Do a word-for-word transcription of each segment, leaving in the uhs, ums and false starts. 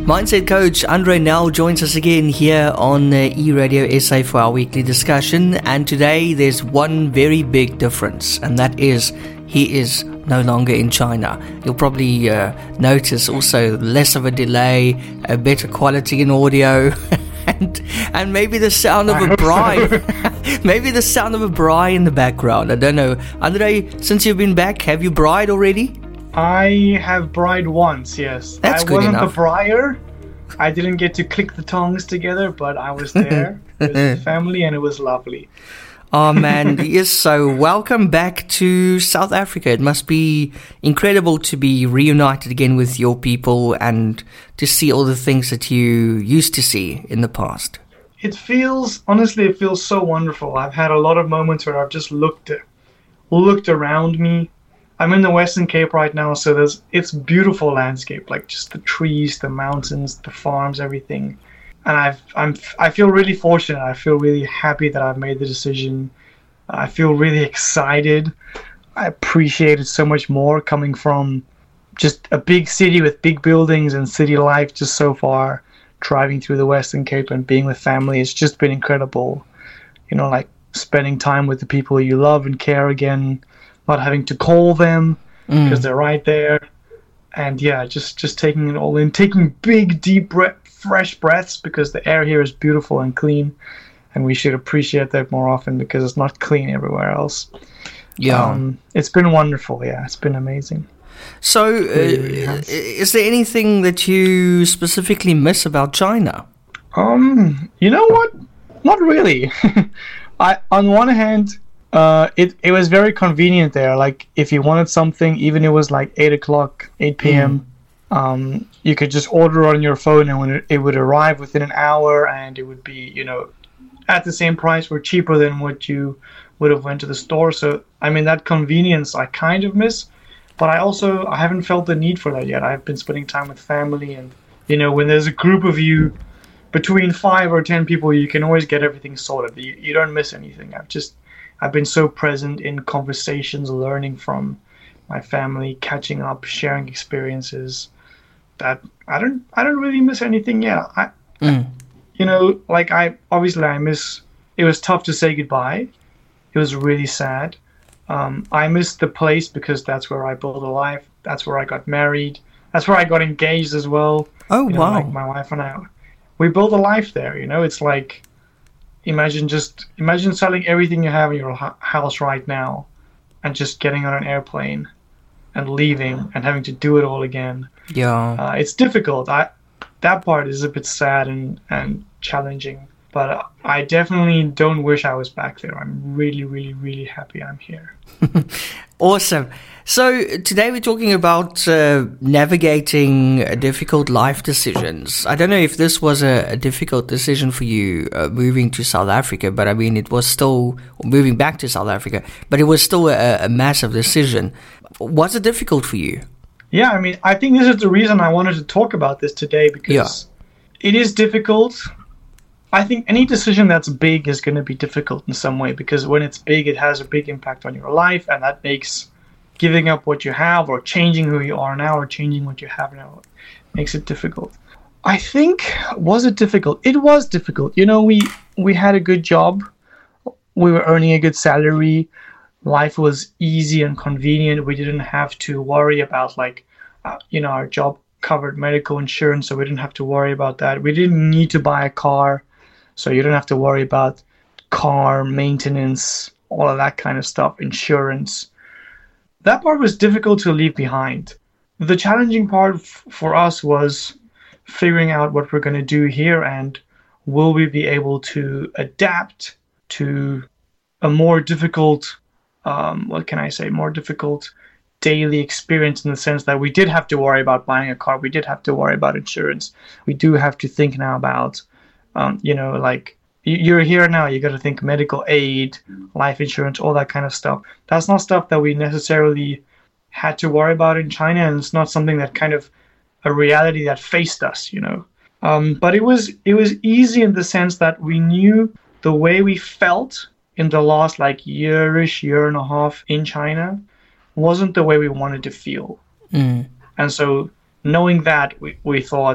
Mindset coach Andre Nel joins us again here on uh, eRadio S A for our weekly discussion. And today there's one very big difference, and that is he is no longer in China. You'll probably uh, notice also less of a delay, a better quality in audio, and and maybe the sound of a braai. Maybe the sound of a braai in the background. I don't know. Andre, since you've been back, have you braaied already? I have braaied once, yes. That's I good wasn't enough. the braaier. I didn't get to click the tongs together, but I was there with the family and it was lovely. Oh man, yes, so welcome back to South Africa. It must be incredible to be reunited again with your people and to see all the things that you used to see in the past. It feels, honestly, it feels so wonderful. I've had a lot of moments where I've just looked looked around me. I'm in the Western Cape right now, so there's it's beautiful landscape, like just the trees, the mountains, the farms, everything. And I've I'm I feel really fortunate. I feel really happy that I've made the decision. I feel really excited. I appreciate it so much more coming from just a big city with big buildings and city life just so far. Driving through the Western Cape and being with family, it's just been incredible. You know, like spending time with the people you love and care again. Not having to call them because mm. they're right there, and yeah, just just taking it all in, taking big, deep, breath, fresh breaths because the air here is beautiful and clean, and we should appreciate that more often because it's not clean everywhere else. Yeah, um, it's been wonderful. Yeah, it's been amazing. So, uh, really is there anything that you specifically miss about China? Um, you know what? Not really. I on one hand. Uh, it it was very convenient there. Like if you wanted something, even it was like eight o'clock, eight p.m. Mm. Um, you could just order on your phone, and when it, it would arrive within an hour, and it would be you know at the same price or cheaper than what you would have went to the store. So I mean that convenience I kind of miss, but I also I haven't felt the need for that yet. I've been spending time with family, and you know when there's a group of you between five or ten people, you can always get everything sorted. You, you don't miss anything. I've just I've been so present in conversations, learning from my family, catching up, sharing experiences that I don't I don't really miss anything yet. I, mm. You know, like I obviously I miss. It was tough to say goodbye. It was really sad. Um, I miss the place because that's where I built a life. That's where I got married. That's where I got engaged as well. Oh you know, wow! Like my wife and I, we built a life there. You know, it's like. Imagine just imagine selling everything you have in your house right now and just getting on an airplane and leaving and having to do it all again. Yeah. Uh, it's difficult. I that part is a bit sad and, and challenging, but I definitely don't wish I was back there. I'm really, really, really happy I'm here. Awesome. So today we're talking about uh, navigating difficult life decisions. I don't know if this was a, a difficult decision for you uh, moving to South Africa, but I mean it was still moving back to South Africa, but it was still a, a massive decision. Was it difficult for you? Yeah, I mean, I think this is the reason I wanted to talk about this today because yeah. It is difficult. I think any decision that's big is going to be difficult in some way because when it's big, it has a big impact on your life, and that makes giving up what you have or changing who you are now or changing what you have now makes it difficult. I think, was it difficult? It was difficult. You know, we, we had a good job. We were earning a good salary. Life was easy and convenient. We didn't have to worry about like, uh, you know, our job covered medical insurance, so we didn't have to worry about that. We didn't need to buy a car. So you don't have to worry about car maintenance, all of that kind of stuff, insurance. That part was difficult to leave behind. The challenging part f- for us was figuring out what we're going to do here and will we be able to adapt to a more difficult, um, what can I say, more difficult daily experience in the sense that we did have to worry about buying a car. We did have to worry about insurance. We do have to think now about Um, you know, like you're here now, you got to think medical aid, life insurance, all that kind of stuff. That's not stuff that we necessarily had to worry about in China, and it's not something that kind of a reality that faced us, you know. Um, but it was it was easy in the sense that we knew the way we felt in the last like yearish, year and a half in China wasn't the way we wanted to feel. Mm. And so knowing that, we, we thought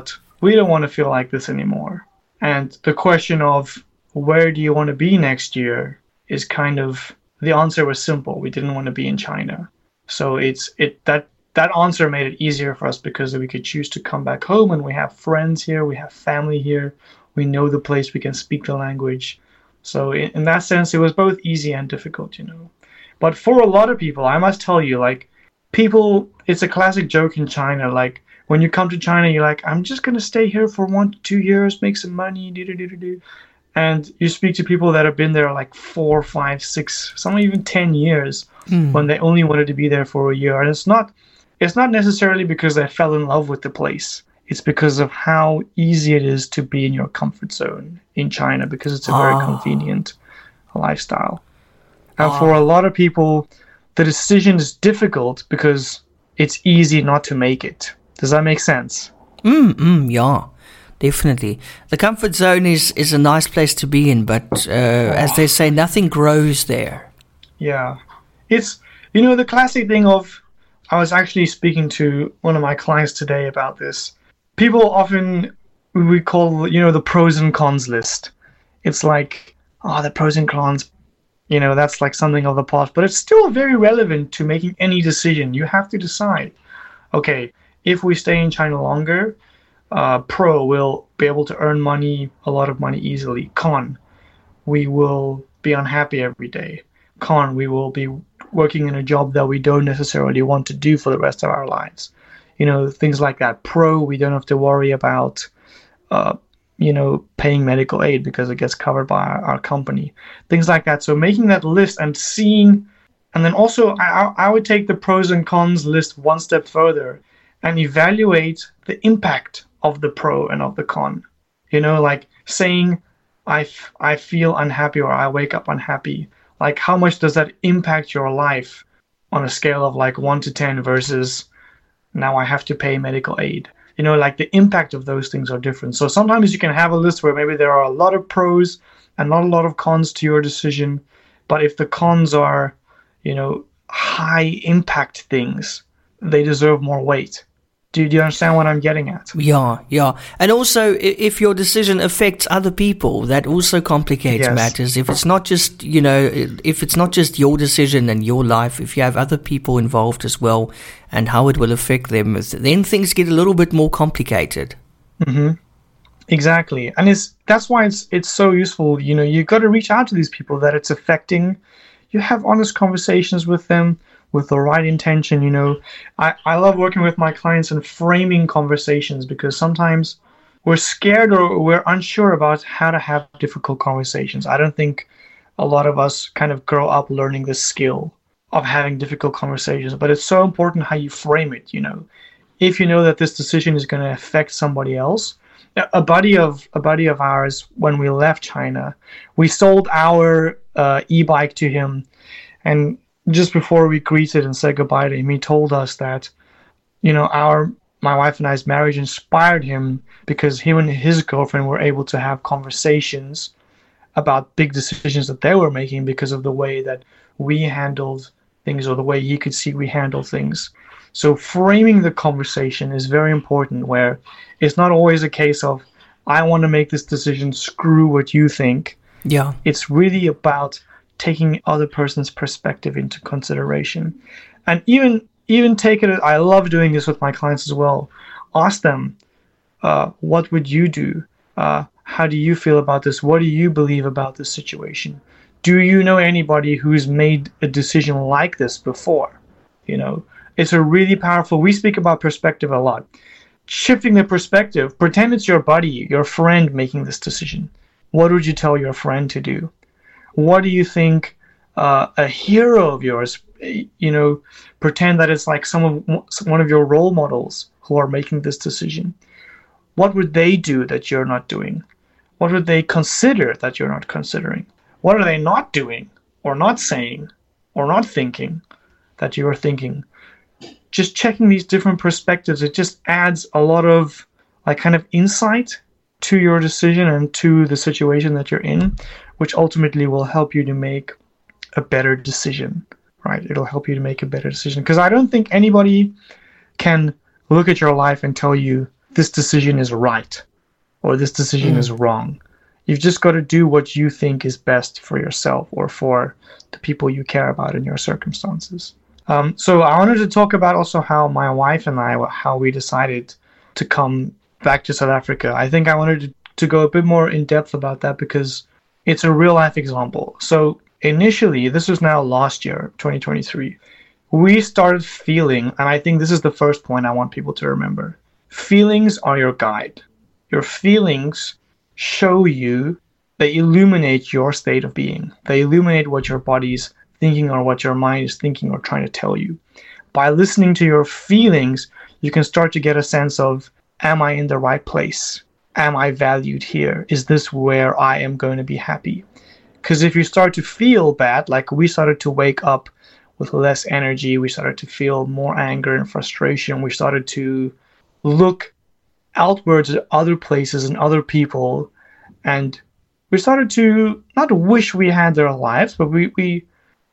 we don't want to feel like this anymore. And the question of where do you want to be next year is kind of, the answer was simple. We didn't want to be in China. So it's it that that answer made it easier for us because we could choose to come back home, and we have friends here, we have family here, we know the place, we can speak the language. So in, in that sense, it was both easy and difficult, you know. But for a lot of people, I must tell you, like, people, it's a classic joke in China, like, when you come to China, you're like, I'm just going to stay here for one to two years, make some money, do do do do do. And you speak to people that have been there like four, five, six, some even ten years, mm. when they only wanted to be there for a year. And it's not, it's not necessarily because they fell in love with the place. It's because of how easy it is to be in your comfort zone in China, because it's a very oh. convenient lifestyle. And oh. for a lot of people, the decision is difficult because it's easy not to make it. Does that make sense? Mm, mm, yeah, definitely. The comfort zone is, is a nice place to be in, but uh, oh. as they say, nothing grows there. Yeah. It's, you know, the classic thing of, I was actually speaking to one of my clients today about this. People often, we call, you know, the pros and cons list. It's like, oh, the pros and cons, you know, that's like something of the past, but it's still very relevant to making any decision. You have to decide, okay, if we stay in China longer, uh, pro, we'll be able to earn money, a lot of money easily. Con, we will be unhappy every day. Con, we will be working in a job that we don't necessarily want to do for the rest of our lives. You know, things like that. Pro, we don't have to worry about, uh, you know, paying medical aid because it gets covered by our, our company. Things like that. So making that list and seeing, and then also I, I would take the pros and cons list one step further and evaluate the impact of the pro and of the con. You know, like saying, I, f- I feel unhappy or I wake up unhappy. Like, how much does that impact your life on a scale of like one to ten versus now I have to pay medical aid? You know, like the impact of those things are different. So sometimes you can have a list where maybe there are a lot of pros and not a lot of cons to your decision. But if the cons are, you know, high impact things, they deserve more weight. Do, do you understand what I'm getting at? Yeah, yeah. And also, if your decision affects other people, that also complicates yes. matters. If it's not just, you know, if it's not just your decision and your life, if you have other people involved as well and how it will affect them, then things get a little bit more complicated. Mm-hmm. Exactly. And it's that's why it's it's so useful. You know, you've got to reach out to these people that it's affecting. You have honest conversations with them, with the right intention. You know, I, I love working with my clients and framing conversations, because sometimes we're scared or we're unsure about how to have difficult conversations. I don't think a lot of us kind of grow up learning the skill of having difficult conversations, but it's so important how you frame it. You know, if you know that this decision is going to affect somebody else. A buddy of a buddy of ours, when we left China, we sold our uh, e-bike to him, and just before we greeted and said goodbye to him, he told us that, you know, our my wife and I's marriage inspired him because him and his girlfriend were able to have conversations about big decisions that they were making because of the way that we handled things, or the way he could see we handle things. So framing the conversation is very important, where it's not always a case of, I want to make this decision, screw what you think. Yeah. It's really about taking other person's perspective into consideration. And even even take it, I love doing this with my clients as well. Ask them, uh, what would you do? Uh, how do you feel about this? What do you believe about this situation? Do you know anybody who's made a decision like this before? You know, it's a really powerful, we speak about perspective a lot. Shifting the perspective, pretend it's your buddy, your friend making this decision. What would you tell your friend to do? What do you think uh, a hero of yours, you know, pretend that it's like some of, one of your role models who are making this decision. What would they do that you're not doing? What would they consider that you're not considering? What are they not doing or not saying or not thinking that you're thinking? Just checking these different perspectives, it just adds a lot of like kind of insight to your decision and to the situation that you're in, which ultimately will help you to make a better decision, right? It'll help you to make a better decision. Because I don't think anybody can look at your life and tell you this decision is right or this decision mm. is wrong. You've just got to do what you think is best for yourself or for the people you care about in your circumstances. Um, so I wanted to talk about also how my wife and I, how we decided to come back to South Africa. I think I wanted to, to go a bit more in depth about that because it's a real life example. So initially, this was now last year, twenty twenty-three, we started feeling, and I think this is the first point I want people to remember. Feelings are your guide. Your feelings show you, they illuminate your state of being. They illuminate what your body's thinking or what your mind is thinking or trying to tell you. By listening to your feelings, you can start to get a sense of, am I in the right place? Am I valued here? Is this where I am going to be happy? Because if you start to feel bad, like we started to wake up with less energy, we started to feel more anger and frustration, we started to look outwards at other places and other people, and we started to not wish we had their lives, but we we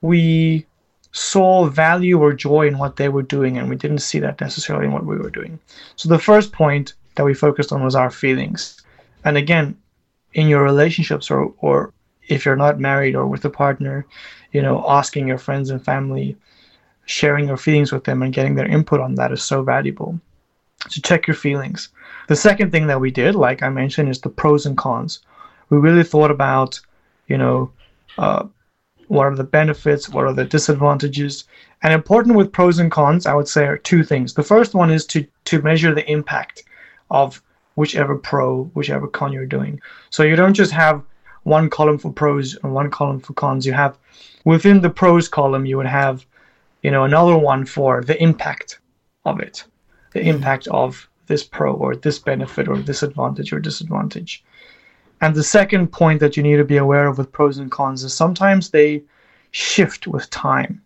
we saw value or joy in what they were doing, and we didn't see that necessarily in what we were doing. So the first point that we focused on was our feelings. And again, in your relationships, or or if you're not married or with a partner, you know, asking your friends and family, sharing your feelings with them and getting their input on that is so valuable. So check your feelings. The second thing that we did, like I mentioned, is the pros and cons. We really thought about, you know, uh, what are the benefits, what are the disadvantages. And important with pros and cons, I would say, are two things. The first one is to to measure the impact of whichever pro, whichever con you're doing. So you don't just have one column for pros and one column for cons. You have, within the pros column, you would have, you know, another one for the impact of it, the impact of this pro or this benefit or this advantage or disadvantage. And the second point that you need to be aware of with pros and cons is sometimes they shift with time.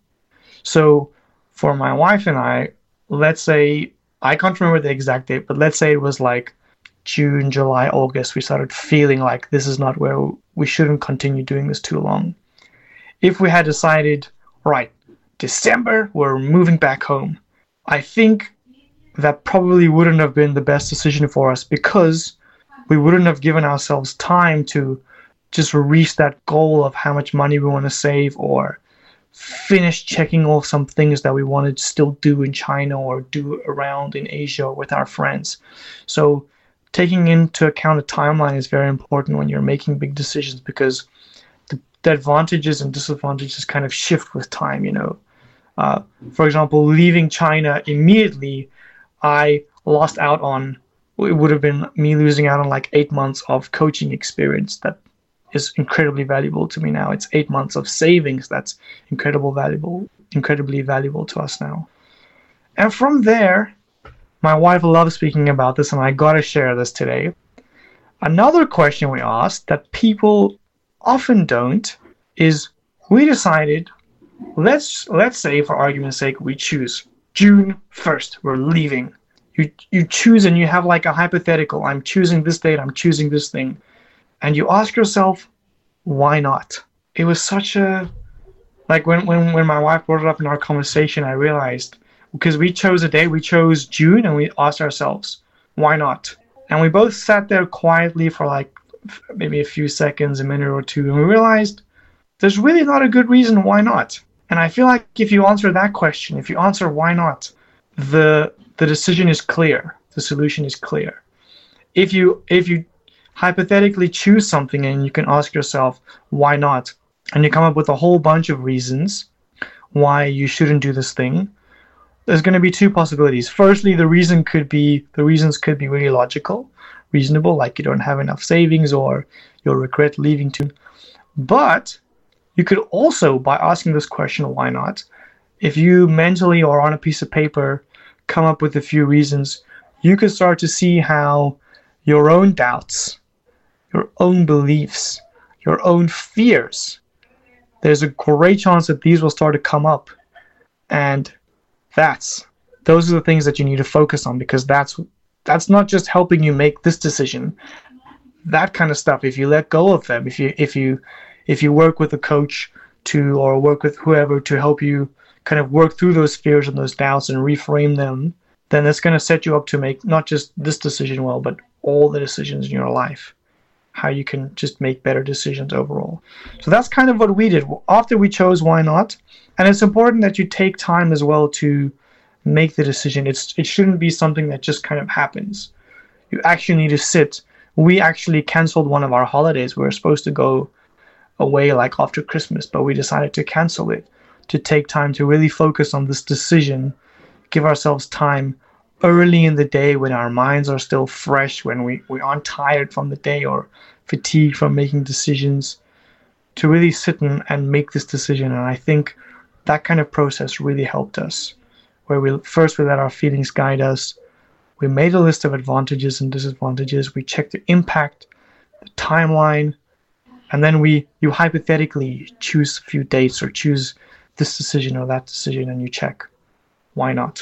So for my wife and I, let's say, I can't remember the exact date, but let's say it was like June, July, August, we started feeling like this is not where we shouldn't continue doing this too long. If we had decided, right, December, we're moving back home, I think that probably wouldn't have been the best decision for us because we wouldn't have given ourselves time to just reach that goal of how much money we want to save or finish checking off some things that we want to still do in China or do around in Asia with our friends. So taking into account a timeline is very important when you're making big decisions because the, the advantages and disadvantages kind of shift with time, you know. Uh, for example, leaving China immediately, I lost out on, it would have been me losing out on like eight months of coaching experience that is incredibly valuable to me now. It's eight months of savings that's incredibly valuable, incredibly valuable to us now. And from there, my wife loves speaking about this, and I gotta share this today. Another question we asked that people often don't is, we decided, let's let's say for argument's sake, we choose June first, we're leaving. You you choose and you have like a hypothetical, I'm choosing this date, I'm choosing this thing. And you ask yourself, why not? It was such a, like when, when, when my wife brought it up in our conversation, I realized, because we chose a date, we chose June, and we asked ourselves, why not? And we both sat there quietly for like maybe a few seconds, a minute or two, and we realized there's really not a good reason why not. And I feel like if you answer that question, if you answer why not, the the decision is clear, the solution is clear. If you if you hypothetically choose something and you can ask yourself, why not? And you come up with a whole bunch of reasons why you shouldn't do this thing. There's going to be two possibilities. Firstly, the reason could be, the reasons could be really logical, reasonable, like you don't have enough savings or you'll regret leaving too. But you could also, by asking this question, why not? If you mentally or on a piece of paper come up with a few reasons, you could start to see how your own doubts, your own beliefs, your own fears, there's a great chance that these will start to come up. And that's, those are the things that you need to focus on, because that's that's not just helping you make this decision. That kind of stuff, if you let go of them, if you if you if you work with a coach to, or work with whoever to help you kind of work through those fears and those doubts and reframe them, then that's going to set you up to make not just this decision well, but all the decisions in your life, how you can just make better decisions overall. So that's kind of what we did after we chose Why Not. And it's important that you take time as well to make the decision. It's it shouldn't be something that just kind of happens. You actually need to sit. We actually canceled one of our holidays. We were supposed to go away like after Christmas, but we decided to cancel it to take time to really focus on this decision, give ourselves time early in the day when our minds are still fresh, when we, we aren't tired from the day or fatigued from making decisions, to really sit in and make this decision. And I think that kind of process really helped us, where we first we let our feelings guide us. We made a list of advantages and disadvantages. We checked the impact, the timeline, and then we you hypothetically choose a few dates or choose this decision or that decision, and you check why not.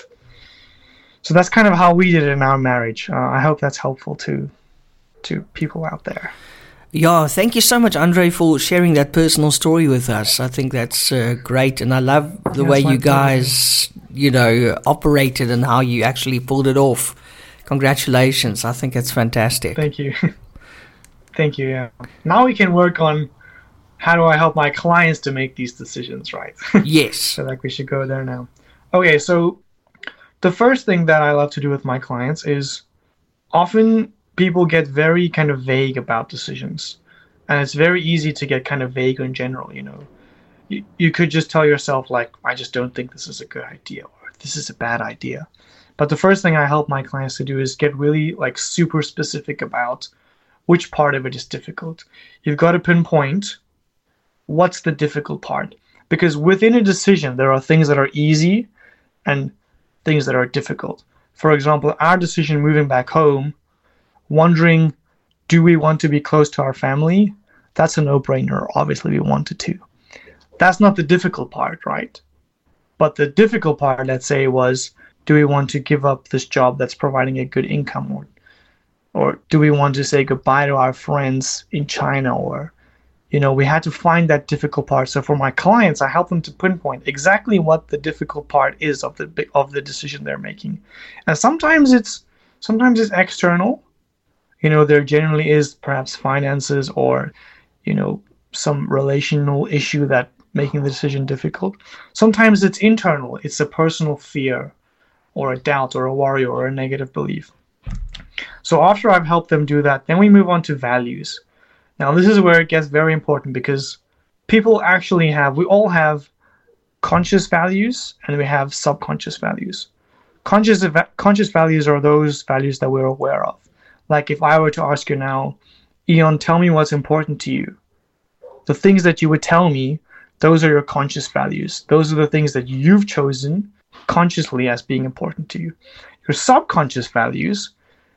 So that's kind of how we did it in our marriage. Uh, I hope that's helpful to to people out there. Yeah, thank you so much, Andre, for sharing that personal story with us. I think that's uh, great, and I love the yeah, way you guys, you know, operated and how you actually pulled it off. Congratulations. I think it's fantastic. Thank you. Thank you, yeah. Now we can work on how do I help my clients to make these decisions, right? Yes. So like we should go there now. Okay, so the first thing that I love to do with my clients is often people get very kind of vague about decisions. And it's very easy to get kind of vague in general, you know. You, you could just tell yourself, like, I just don't think this is a good idea, or this is a bad idea. But the first thing I help my clients to do is get really, like, super specific about which part of it is difficult. You've got to pinpoint what's the difficult part. Because within a decision, there are things that are easy and things that are difficult. For example, our decision moving back home, wondering, do we want to be close to our family? That's a no-brainer. Obviously, we wanted to. That's not the difficult part, right? But the difficult part, let's say, was, do we want to give up this job that's providing a good income? Or, or do we want to say goodbye to our friends in China? Or, you know, we had to find that difficult part. So for my clients, I help them to pinpoint exactly what the difficult part is of the of the decision they're making. And sometimes it's sometimes it's external. You know, there generally is perhaps finances or, you know, some relational issue that making the decision difficult. Sometimes it's internal. It's a personal fear or a doubt or a worry or a negative belief. So after I've helped them do that, then we move on to values. Now, this is where it gets very important because people actually have, we all have conscious values and we have subconscious values. Conscious, conscious values are those values that we're aware of. Like if I were to ask you now, Eon, tell me what's important to you. The things that you would tell me, those are your conscious values. Those are the things that you've chosen consciously as being important to you. Your subconscious values,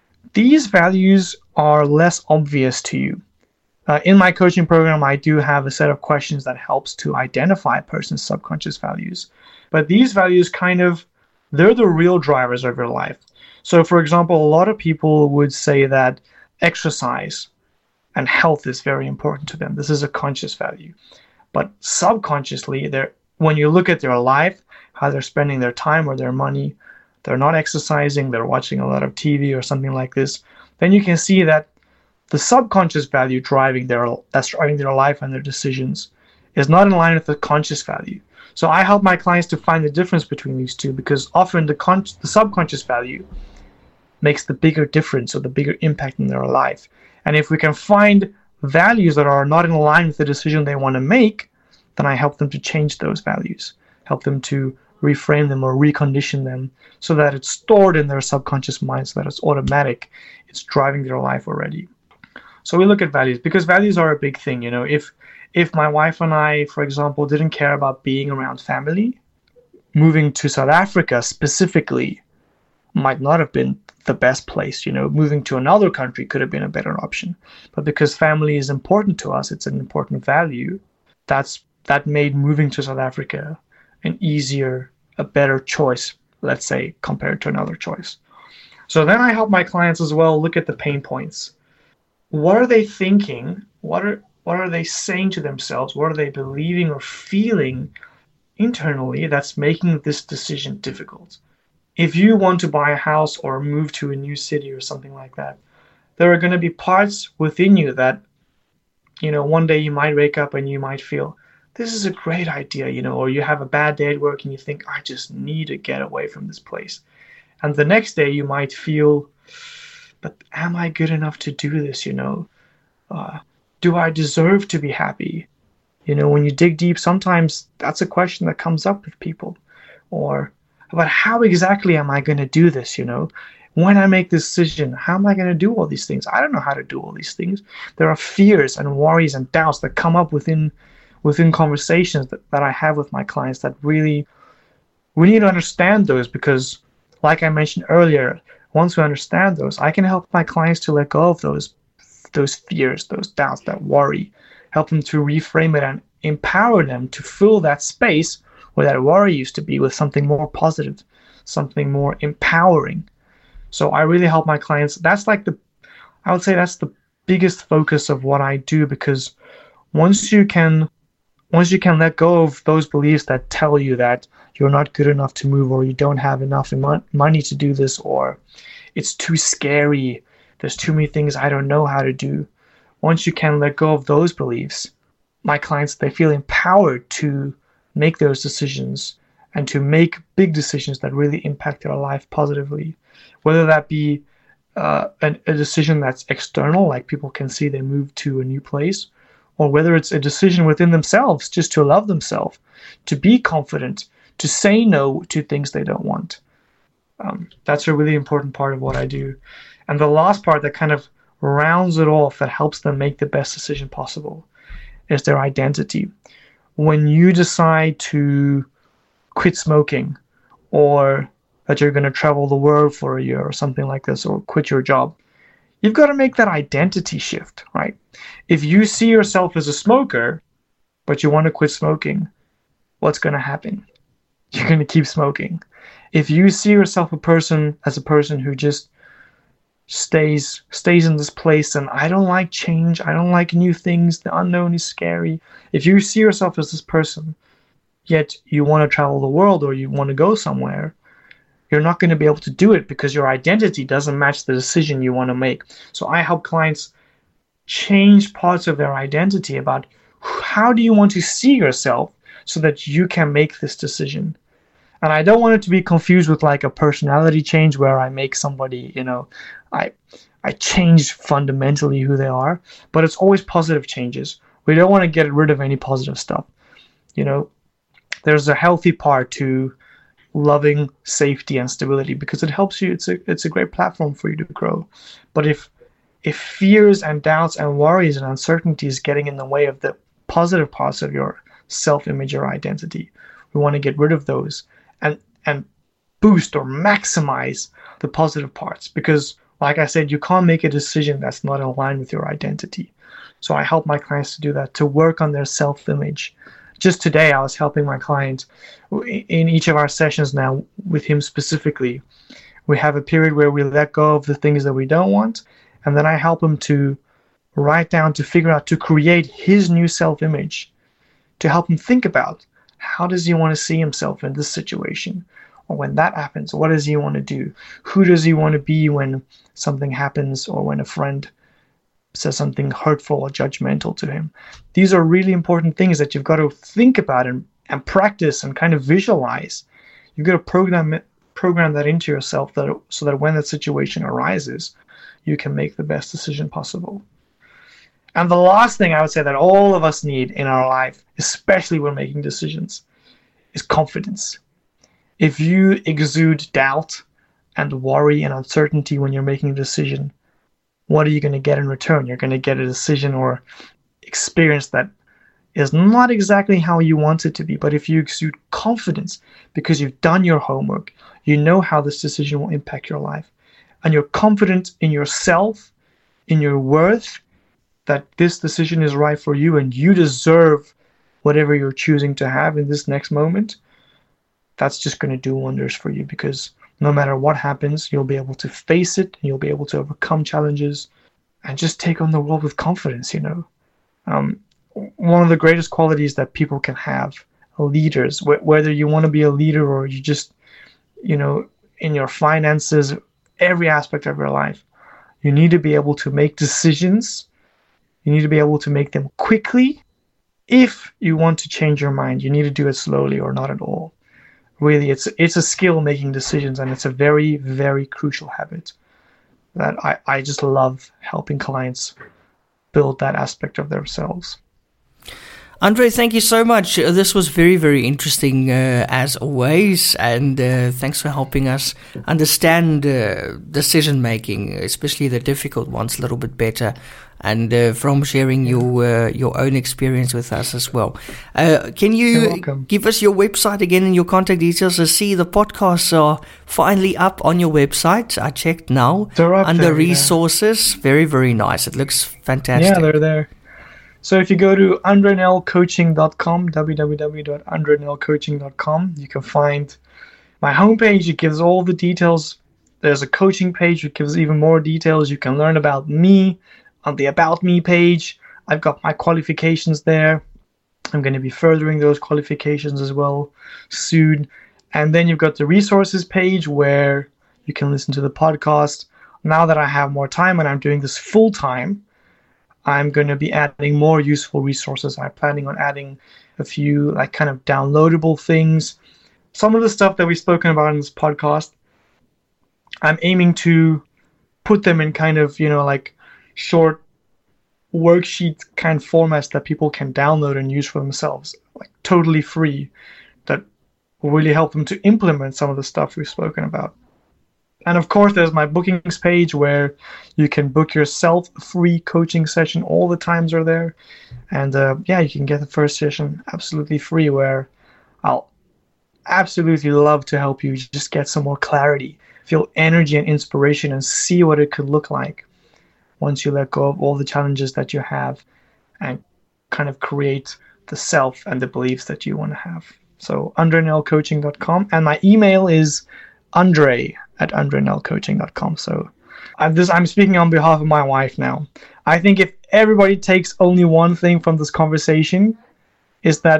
these values are less obvious to you. Uh, in my coaching program, I do have a set of questions that helps to identify a person's subconscious values. But these values kind of, they're the real drivers of your life. So, for example, a lot of people would say that exercise and health is very important to them. This is a conscious value. But subconsciously, they're, when you look at their life, how they're spending their time or their money, they're not exercising, they're watching a lot of T V or something like this, then you can see that the subconscious value driving their that's driving their life and their decisions is not in line with the conscious value. So I help my clients to find the difference between these two because often the, con- the subconscious value makes the bigger difference or the bigger impact in their life. And if we can find values that are not in line with the decision they want to make, then I help them to change those values, help them to reframe them or recondition them so that it's stored in their subconscious mind so that it's automatic, it's driving their life already. So we look at values because values are a big thing. You know, if if my wife and I, for example, didn't care about being around family, moving to South Africa specifically might not have been the best place. You know, moving to another country could have been a better option. But because family is important to us, it's an important value, that's that made moving to South Africa an easier, a better choice, let's say, compared to another choice. So then I help my clients as well look at the pain points. What are they thinking? What are what are they saying to themselves? What are they believing or feeling internally that's making this decision difficult? if you want to buy a house or move to a new city or something like that, there are going to be parts within you that, you know, one day you might wake up and you might feel, this is a great idea, you know, or you have a bad day at work and you think, I just need to get away from this place. And the next day you might feel, but am I good enough to do this, you know? Uh, do I deserve to be happy? You know, when you dig deep, sometimes that's a question that comes up with people. Or about how exactly am I going to do this, you know? When I make this decision, how am I going to do all these things? I don't know how to do all these things. There are fears and worries and doubts that come up within within conversations that, that I have with my clients that really, we need to understand those, because like I mentioned earlier, once we understand those, I can help my clients to let go of those those fears, those doubts, that worry, help them to reframe it and empower them to fill that space where that worry used to be with something more positive, something more empowering. So I really help my clients. That's like the, I would say that's the biggest focus of what I do, because once you can, once you can let go of those beliefs that tell you that you're not good enough to move, or you don't have enough money to do this, or it's too scary, there's too many things I don't know how to do. Once you can let go of those beliefs, my clients, they feel empowered to make those decisions and to make big decisions that really impact their life positively. Whether that be uh, an, a decision that's external, like people can see they moved to a new place, or whether it's a decision within themselves, just to love themselves, to be confident, to say no to things they don't want. Um, that's a really important part of what I do. And the last part that kind of rounds it off, that helps them make the best decision possible, is their identity. When you decide to quit smoking, or that you're going to travel the world for a year or something like this, or quit your job, you've got to make that identity shift, right? If you see yourself as a smoker, but you want to quit smoking, what's going to happen? You're going to keep smoking. If you see yourself a person as a person who just stays stays in this place, and I don't like change, I don't like new things, the unknown is scary. If you see yourself as this person, yet you want to travel the world or you want to go somewhere, you're not going to be able to do it because your identity doesn't match the decision you want to make. So I help clients change parts of their identity about how do you want to see yourself so that you can make this decision. And I don't want it to be confused with like a personality change where I make somebody, you know, I I change fundamentally who they are, but it's always positive changes. We don't want to get rid of any positive stuff. You know, there's a healthy part to loving safety and stability because it helps you. It's a it's a great platform for you to grow. But if if fears and doubts and worries and uncertainties getting in the way of the positive parts of your self-image or identity, we want to get rid of those and and boost or maximize the positive parts, because like I said, you can't make a decision that's not aligned with your identity. So I help my clients to do that, to work on their self-image. Just today, I was helping my client in each of our sessions now with him specifically. We have a period where we let go of the things that we don't want, and then I help him to write down, to figure out, to create his new self-image, to help him think about how does he want to see himself in this situation? Or when that happens, what does he want to do? Who does he want to be when something happens, or when a friend says something hurtful or judgmental to him? These are really important things that you've got to think about and, and practice and kind of visualize. You've got to program it, program that into yourself that so that when that situation arises, you can make the best decision possible. And the last thing I would say that all of us need in our life, especially when making decisions, is confidence. If you exude doubt and worry and uncertainty when you're making a decision, what are you going to get in return? You're going to get a decision or experience that is not exactly how you want it to be. But if you exude confidence because you've done your homework, you know how this decision will impact your life, and you're confident in yourself, in your worth, that this decision is right for you and you deserve whatever you're choosing to have in this next moment, that's just going to do wonders for you, because no matter what happens, you'll be able to face it, and you'll be able to overcome challenges and just take on the world with confidence, you know. Um, one of the greatest qualities that people can have, leaders, wh- whether you want to be a leader or you just, you know, in your finances, every aspect of your life. You need to be able to make decisions. You need to be able to make them quickly. If you want to change your mind, you need to do it slowly or not at all. Really, it's it's a skill making decisions, and it's a very, very crucial habit that I, I just love helping clients build that aspect of themselves. Andre, thank you so much. This was very, very interesting uh, as always, and uh, thanks for helping us understand uh, decision making, especially the difficult ones, a little bit better, and uh, from sharing your uh, your own experience with us as well. Uh, can you give us your website again and your contact details? I see the podcasts are finally up on your website. I checked now. They're up under there, resources. Yeah. Very, very nice. It looks fantastic. Yeah, they're there. So if you go to andre nel coaching dot com, w w w dot andre nel coaching dot com, you can find my homepage. It gives all the details. There's a coaching page which gives even more details. You can learn about me on the About Me page. I've got my qualifications there. I'm going to be furthering those qualifications as well soon. And then you've got the resources page where you can listen to the podcast. Now that I have more time and I'm doing this full time, I'm going to be adding more useful resources. I'm planning on adding a few like kind of downloadable things. Some of the stuff that we've spoken about in this podcast, I'm aiming to put them in kind of, you know, like short worksheet kind of formats that people can download and use for themselves, like totally free, that will really help them to implement some of the stuff we've spoken about. And of course, there's my bookings page where you can book yourself a free coaching session. All the times are there. And uh, yeah, you can get the first session absolutely free, where I'll absolutely love to help you just get some more clarity, feel energy and inspiration, and see what it could look like once you let go of all the challenges that you have and kind of create the self and the beliefs that you want to have. So andre nel coaching dot com, and my email is andre at andre nel coaching dot com. So I'm, this, I'm speaking on behalf of my wife now. I think if everybody takes only one thing from this conversation, is that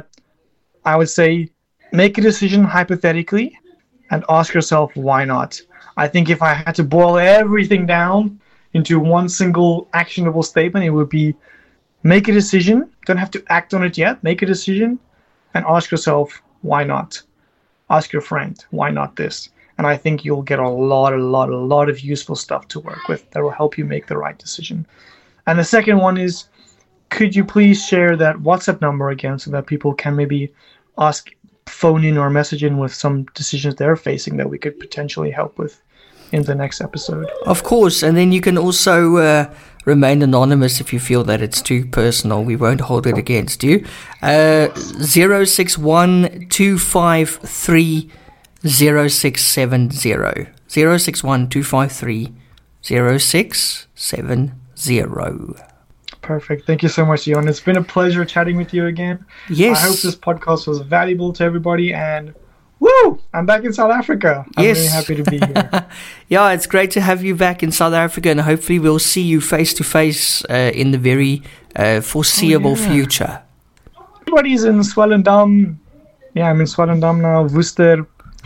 I would say make a decision hypothetically and ask yourself, why not? I think if I had to boil everything down into one single actionable statement, it would be make a decision. Don't have to act on it yet. Make a decision and ask yourself, why not? Ask your friend, why not this? And I think you'll get a lot, a lot, a lot of useful stuff to work with that will help you make the right decision. And the second one is, could you please share that WhatsApp number again so that people can maybe ask, phone in or message in with some decisions they're facing that we could potentially help with in the next episode. Of course, and then you can also uh, remain anonymous if you feel that it's too personal. We won't hold it against you. Uh, zero six one two five three zero six seven zero. zero six one two five three zero six seven zero. Perfect. Thank you so much, Jon. It's been a pleasure chatting with you again. Yes. I hope this podcast was valuable to everybody, and woo! I'm back in South Africa. I'm yes. really happy to be here. Yeah, it's great to have you back in South Africa, and hopefully we'll see you face to face uh, in the very uh, foreseeable oh, yeah. future. Everybody's in Swellendam. Yeah, I'm in Swellendam now. Worcester,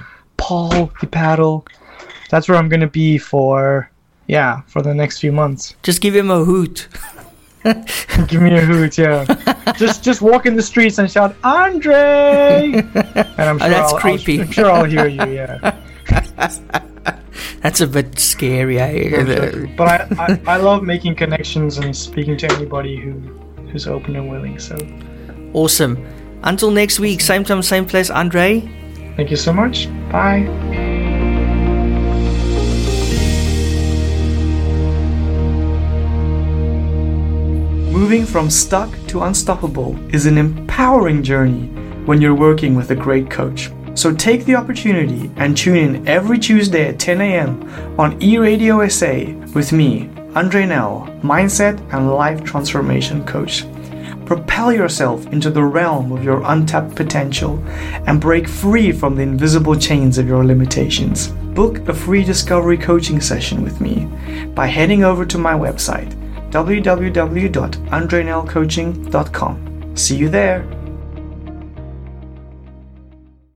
Paul, the paddle. That's where I'm going to be for, yeah, for the next few months. Just give him a hoot. Give me a hoot, yeah. just just walk in the streets and shout, Andre! And I'm sure, oh, that's I'll, creepy. I'll, I'm sure I'll hear you, yeah. That's a bit scary, eh? But I, I, I love making connections and speaking to anybody who who's open and willing, so. Awesome. Until next week, same time, same place, Andre. Thank you so much. Bye. Moving from stuck to unstoppable is an empowering journey when you're working with a great coach. So take the opportunity and tune in every Tuesday at ten a.m. on eRadio S A with me, Andre Nel, Mindset and Life Transformation Coach. Propel yourself into the realm of your untapped potential and break free from the invisible chains of your limitations. Book a free discovery coaching session with me by heading over to my website, w w w dot andre nel coaching dot com. See you there.